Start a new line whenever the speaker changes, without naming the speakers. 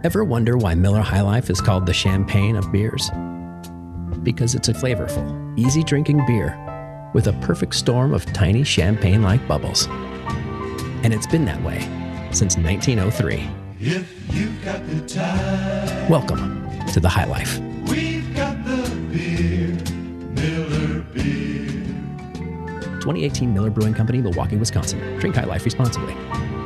Ever wonder why Miller High Life is called the champagne of beers? Because it's a flavorful, easy-drinking beer with a perfect storm of tiny champagne-like bubbles. And it's been that way since 1903.
If you've got the time,
Welcome to the High Life.
we've got the beer, Miller Beer.
2018 Miller Brewing Company, Milwaukee, Wisconsin. Drink High Life responsibly.